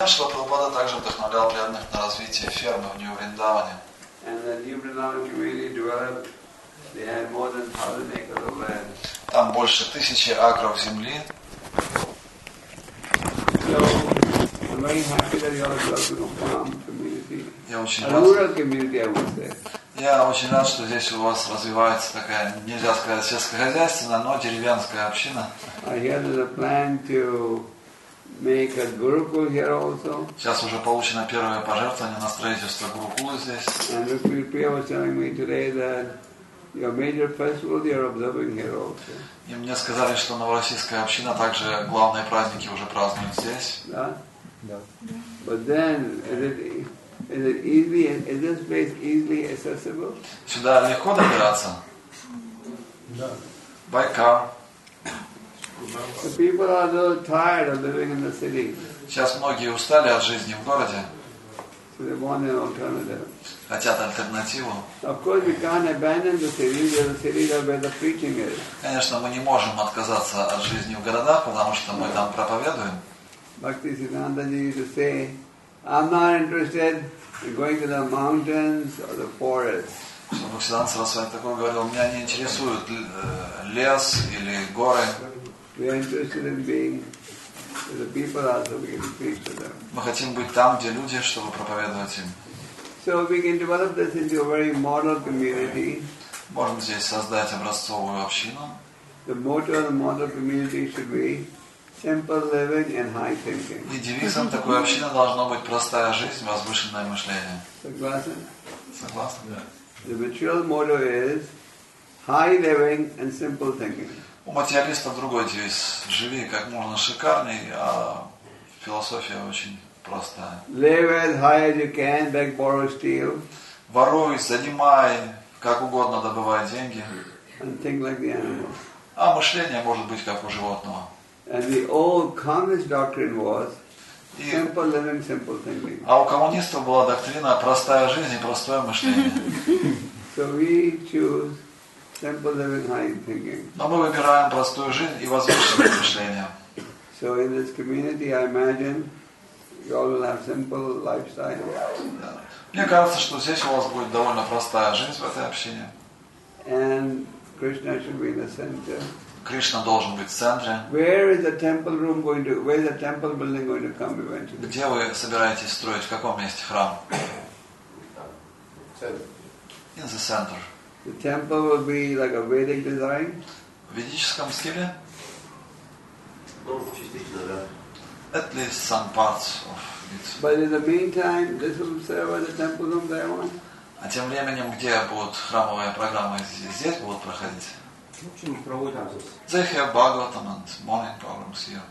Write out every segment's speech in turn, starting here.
Шрила Прабхупада также вдохновлял преданных на развитие фермы в Нью-Вриндаване. Там больше 1000 акров земли. Я очень рад, что здесь у вас развивается такая, нельзя сказать сельскохозяйственная, но деревенская община. Сейчас уже получено первое пожертвование на строительство Гурукулы здесь. И мне сказали, что новороссийская община также главные праздники уже празднует здесь. Да. But then, is this place easily accessible? Сюда легко добираться? Да. Байкал. So people are a little tired of living in the city. Сейчас многие устали от жизни в городе. So they want an alternative. Хотят альтернативу. Of course, we can't abandon the city. The city where the preaching is. Конечно, мы не можем отказаться от жизни в городах, потому что мы там проповедуем. Bhaktisiddhanta Ji used to say, I'm not interested in going to the mountains or the forests. Бхактисиданта Сарасвати такой говорил, меня не интересует лес или горы. We are interested in being with the people also we can preach to them. Мы хотим быть там, где люди, чтобы проповедовать им. So we can develop this into a very model community. Можем здесь создать образцовую общину. The motto of the model community should be simple living and high thinking. И девизом такой общины должно быть простая жизнь, возвышенное мышление. Согласен? Согласен? Да. The material motto is high living and simple thinking. У материалистов другой девиз. Живи как можно шикарней, а философия очень простая. Live as high as you can, beg, borrow, steal. Воруй, занимай, как угодно добывай деньги. And think like the animal. А мышление может быть как у животного. And the old communist doctrine was simple living, simple thinking. А у коммунистов была доктрина простая жизнь и простое мышление. So we choose simple living, high thinking. Но мы выбираем простую жизнь и возвышенное мышление. So in this community, I imagine you all will have simple lifestyle. Мне кажется, что здесь у вас будет довольно простая жизнь в этой общине. And Krishna should be in the center. Кришна должен быть в центре. Where is the temple room going to? Where is the temple building going to come eventually? Где вы собираетесь строить? В каком месте храм? In the center. The temple will be like a Vedic design. В ведическом стиле? Частично, да. At least some parts of it. But in the meantime, this will serve as a temple room there one. А тем временем, где будут храмовые программы, здесь будут проходить? They have Bhagavatam and morning programs here.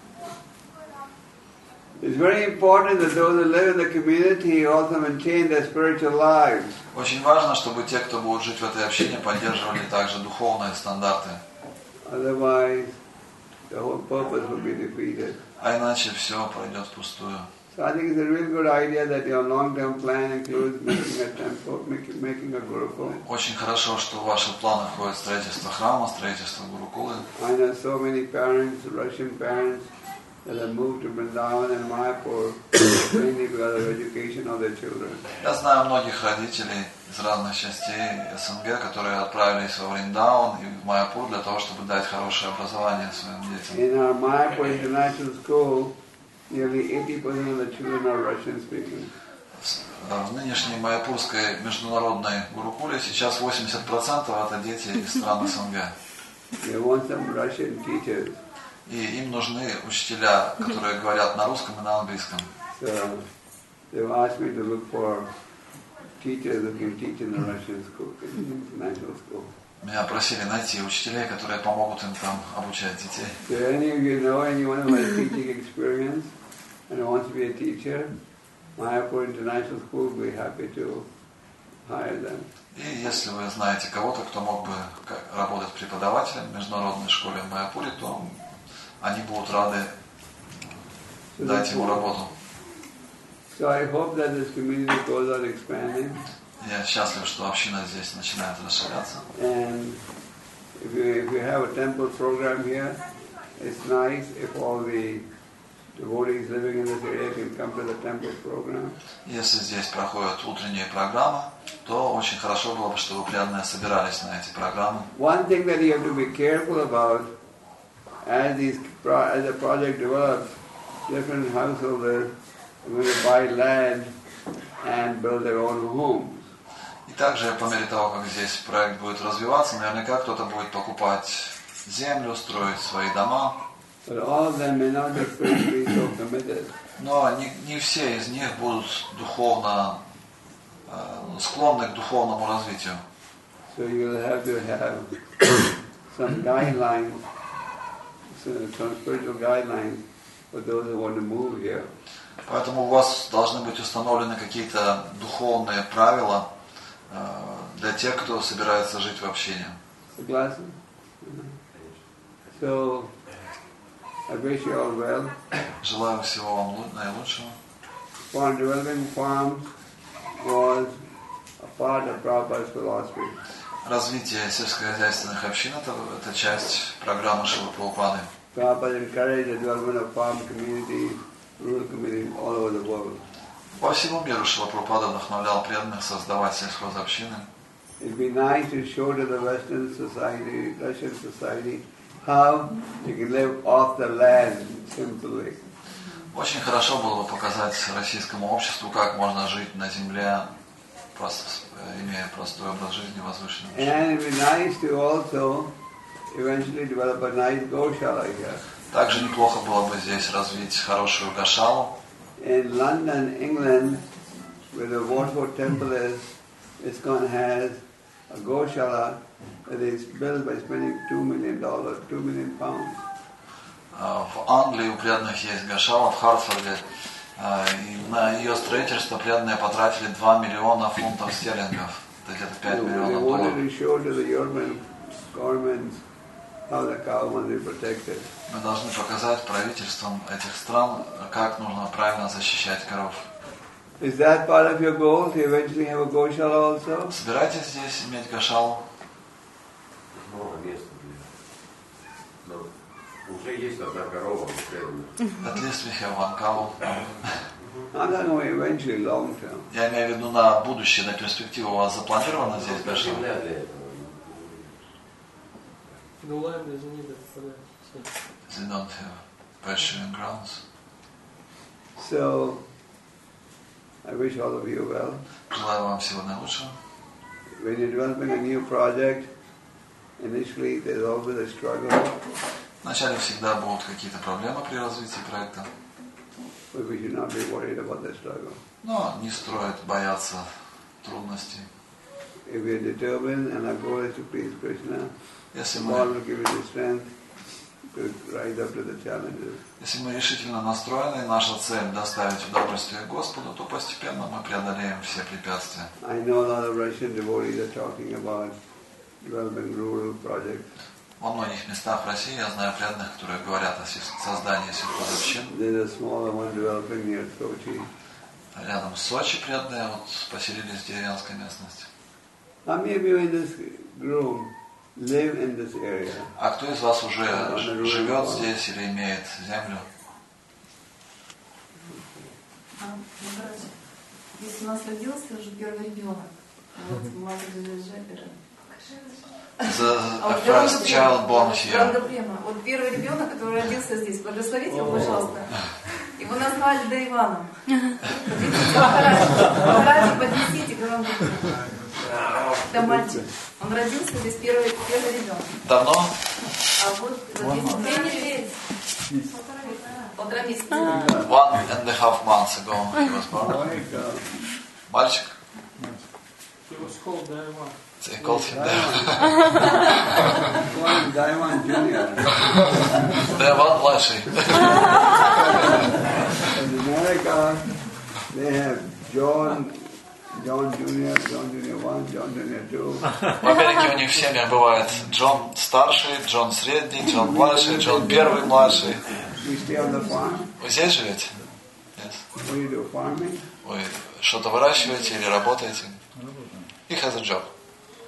It's very important that those who live in the community also maintain their spiritual lives. Очень важно, чтобы те, кто будут жить в этой общине, поддерживали также духовные стандарты. Otherwise, the whole purpose will be defeated. А иначе все пройдет впустую. So I think it's a real good idea that your long-term plan includes making a temple, making a Gurukul. Очень хорошо, что в ваши планы входит строительство храма, строительство Гурукулы. I know so many parents, Russian parents, that have moved to Vrindavan and Mayapur mainly because of education of their children. Я знаю многих родителей из разных частей СНГ, которые отправились во Вриндаван и в Майяпур для того, чтобы дать хорошее образование своим детям. In our Mayapur International School, nearly 80% of the children are Russian speaking. В нынешней Майяпурской международной Гурукуле сейчас 80% это дети из стран СНГ. They want some Russian teachers. И им нужны учителя, которые говорят на русском и на английском. So they've asked me to look for teachers who can teach in the Russian school, international school. Меня просили найти учителей, которые помогут им там обучать детей. So any of you know anyone who has teaching experience and wants to be a teacher, Mayapur International School will be happy to hire them. И если вы знаете кого-то, кто мог бы работать преподавателем в международной школе в Майяпуре, то они будут рады дать ему работу. So I hope that this community goes on expanding. Я счастлив, что община здесь начинает расширяться. And if you have a temple program here, it's nice if all the devotees living in this area can come to the temple program. Если здесь проходят утренние программы, то очень хорошо было бы, чтобы преданные собирались на эти программы. One thing that you have to be careful about as the project develops, different householders are going to buy land and build their own homes. И также по мере того, как здесь проект будет развиваться, наверняка кто-то будет покупать землю, строить свои дома. But all of them may not be spiritually so committed. Но не все из них будут духовно склонны к духовному развитию. So you'll have to have some guidelines, some spiritual guidelines for those who want to move here. Поэтому у вас должны быть установлены какие-то духовные правила для тех, кто собирается жить в общине. So, I wish you all well. Желаю всего вам наилучшего. Farm developing farms was a part of Prabhupada's philosophy. Развитие сельскохозяйственных общин – это часть программы Шрилы Прабхупады. Prabhupada encouraged the development of farm communities, rural communities all over the world. По всему миру Шрила Прабхупада вдохновлял преданных создавать сельхозобщины. It'd be nice to show to the Western society, Russian society, how you can live off the land simply. Очень хорошо было бы показать российскому обществу, как можно жить на земле, просто имея простой образ жизни, возвышенный. And it'd be nice to also eventually develop a nice goshala here. Также неплохо было бы здесь развить хорошую гошалу. In London, England, where the Watford Temple is, ISKCON has a goshala that is built by spending $2 million, 2 million pounds. В Англии у преданных есть гошала в Хартфорде, и на ее строительство преданные потратили 2 миллиона фунтов стерлингов, это где-то 5 миллионов долларов. Мы должны показать правительствам этих стран, как нужно правильно защищать коров. Is that part of your goal, to eventually have a goshala also? Собираетесь здесь иметь гошалу? Много места для... Уже есть одна корова. At least we have one cow. I'm not going eventually long term. Я имею в виду на будущее, на перспективу. У вас запланировано здесь гошала? The land is needed for that. They don't have pasturing grounds. So, I wish all of you well. Желаю вам всего наилучшего. When you're developing a new project, initially there's always a struggle. Вначале всегда будут какие-то проблемы при развитии проекта. But we should not be worried about the struggle. Но не стоит бояться трудностей. If we are determined and our goal is to please Krishna, Если God will give you the strength to rise up to the challenges. Если мы решительно настроены, и наша цель доставить удовольствие Господу, то постепенно мы преодолеем все препятствия. I know a lot of Russian devotees are talking about developing rural projects. Во многих местах в России я знаю преданных, которые говорят о создании сельхозобщин. There's a smaller one developing near Sochi. Рядом с Сочи преданные поселились в деревенской местности. How many of you in this group live in this area? А кто из вас уже живет здесь или имеет землю? Если у нас родился уже первый ребенок, вот мать Жепера. The first child born here. Вот первый ребенок, который родился здесь, благословите его, пожалуйста. Его назвали Иваном. Махараджи, поднесите громко. Это мальчик. Он родился здесь первый ребенок. Давно? А вот полтора месяца. 1.5 months ago he was born. Мальчик? He was called Daiwan. They called him Daiwan Junior. Daiwan младший. In America, they have John Junior, John Junior 1, John Junior 2. В Америке у них в семьях бывает Джон старший, Джон средний, Джон младший, Джон первый младший. You stay on the farm? Вы здесь живете? Нет. What do you do, farming? Вы что-то выращиваете или работаете? He has a job.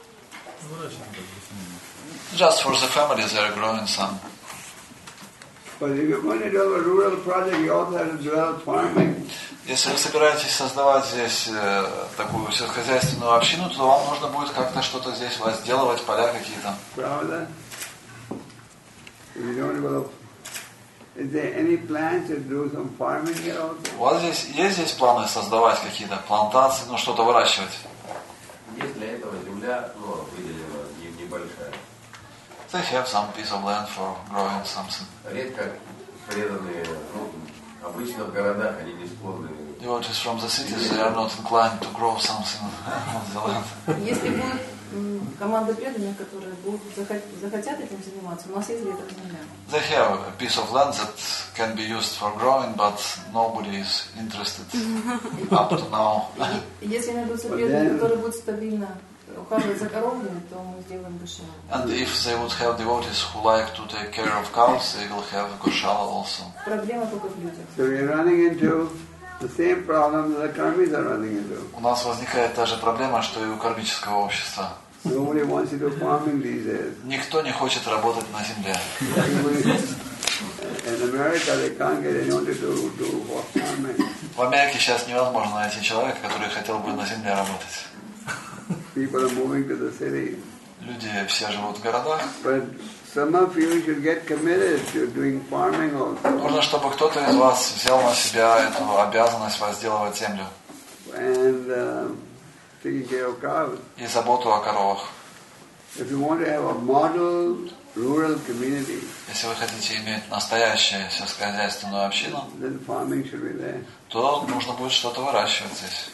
Just for the family they are growing some But if you're going to do a rural project, you also have to develop farming. Если вы собираетесь создавать здесь такую сельскохозяйственную общину, то вам нужно будет как-то что-то здесь возделывать, поля какие-то. Pravda, if you don't develop, is there any plans to do some farming here also? У вас есть здесь планы создавать какие-то плантации, ну что-то выращивать? Есть для этого земля, ну, выделена небольшая. They have some piece of land for growing something. Редко преданные, ну, обычно в городах они не склонны. Devotees from the cities, they are not inclined to grow something on the land. Если будет команда преданных, которые будут захотят этим заниматься, у нас есть для этого земля. They have a piece of land that can be used for growing, but nobody is interested up to now. Если найдутся преданные, которые будут стабильно ухаживать за коровами, то мы сделаем гошалу. And if they would have devotees who like to take care of cows, they will have goshala also. Проблема только в людях. So we're running into the same problem that the karmis are running into. У нас возникает та же проблема, что и у кармического общества. Nobody wants to do farming these days. Никто не хочет работать на земле. In America, they can't get anyone to do farming. В Америке сейчас невозможно найти человека, который хотел бы на земле работать. People are moving to the city. Люди все живут в городах. But some of you should get committed to doing farming also. Нужно, чтобы кто-то из вас взял на себя эту обязанность возделывать землю And taking care of cows. и заботу о коровах. If you want to have a model rural community, Если вы хотите иметь настоящую сельскохозяйственную общину, then farming should be there. то нужно будет что-то выращивать здесь.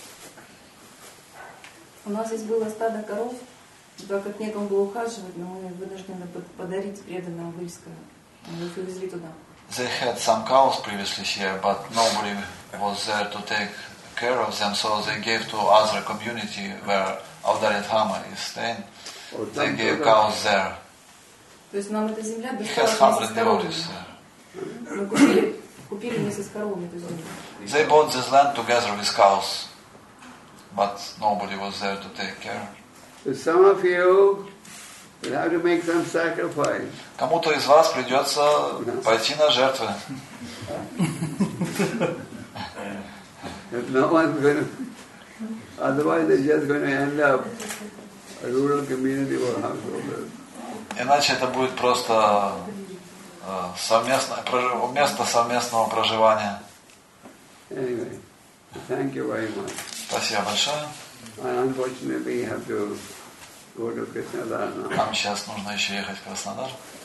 У нас здесь было стадо коров, так как некому было ухаживать, но мы вынуждены подарить преданным в Ильское. Мы их увезли туда. They had some cows previously here, but nobody was there to take care of them, so they gave to other community where Avdarit Hama is staying. They gave cows there. То есть нам эта земля He has досталась 100 вместе с коровами. devotees there. Мы купили вместе с коровами эту землю. They bought this land together with cows, but nobody was there to take care. So some of you will have to make some sacrifice. Кому-то из вас придется пойти на жертвы. If no one's going to, otherwise they're just going to end up a rural community for householders. Иначе это будет просто место совместного проживания. Anyway, thank you very much. Спасибо большое. I unfortunately have to go to Krishnadar now. Нам сейчас нужно еще ехать в Краснодар.